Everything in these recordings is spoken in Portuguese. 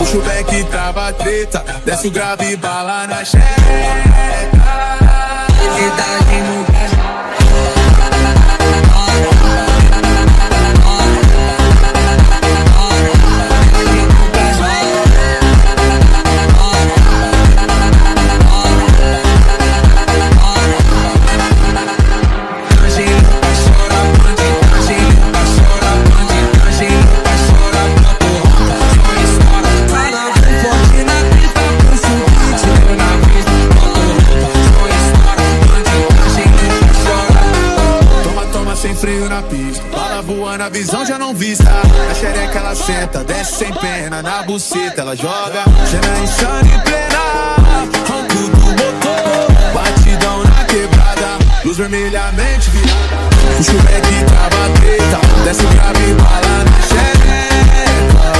Puxa o back, trava a treta, desce o grave e bala na xereca. Idade no sem freio na pista, bala voando, a visão já não vista. Na xereca ela senta, desce sem pena, na buceta ela joga. Cena insana e plena, ronco do motor, batidão na quebrada, luz vermelhamente virada. Puxa o back, trava a treta, desce o grave e bala na xereca.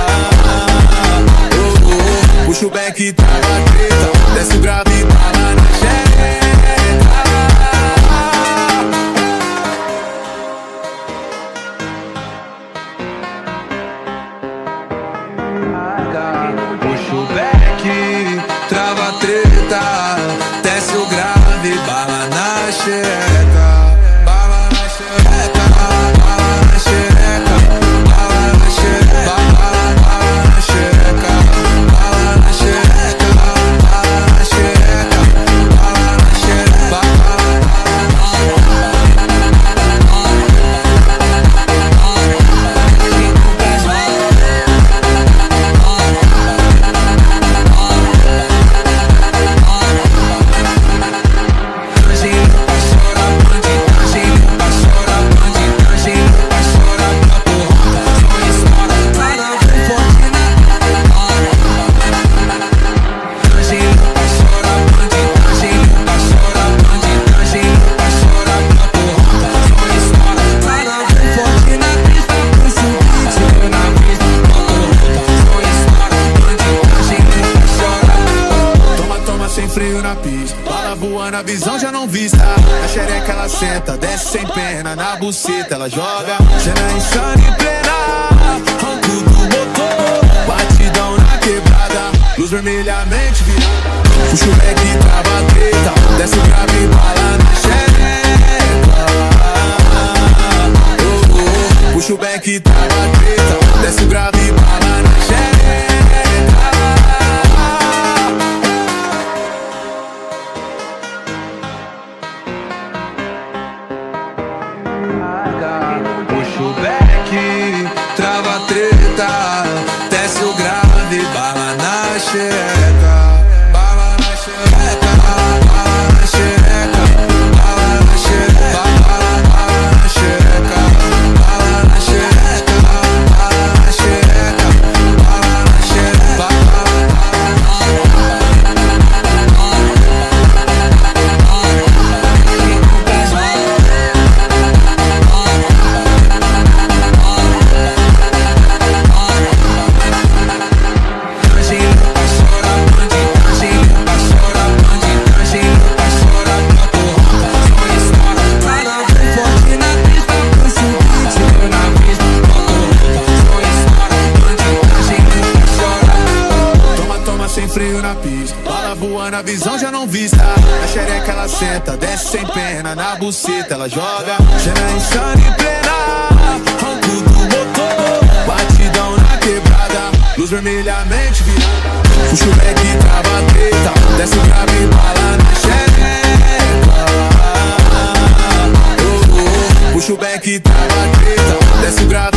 Puxa o back, trava a treta, desce o grave e bala na xereca. Puxa o back, trava a treta, desce o grave, bala na xereca. Bala na xereca, bala na xereca, bala na xereca, bala na xereca, bala na xereca, bala na xereca, bala na xereca. Freio na pista, bala voando, a visão já não vista. Na xereca ela senta, desce sem pena, na buceta ela joga. Cena insana e plena, ronco do motor, batidão na quebrada, luz vermelhamente virada. Puxa o back, trava a treta, desce o grave e bala na xereca. Puxa o back, trava a treta, desce o grave e bala na xereca. Puxa o back, trava a treta, desce o grave, bala na xereca. Bala na xereca, bala na xereca, bala na xereca, bala na xereca, bala na xereca, bala na xereca, bala na xereca. Sem freio na pista, bala voando, a visão já não vista. Na xereca ela senta, desce sem pena, na buceta ela joga. Cena insana e plena, ronco do motor, batidão na quebrada, luz vermelhamente virada. Puxa o back, trava a treta, desce o grave e bala na xereca. Puxa o back, trava a treta, desce o grave.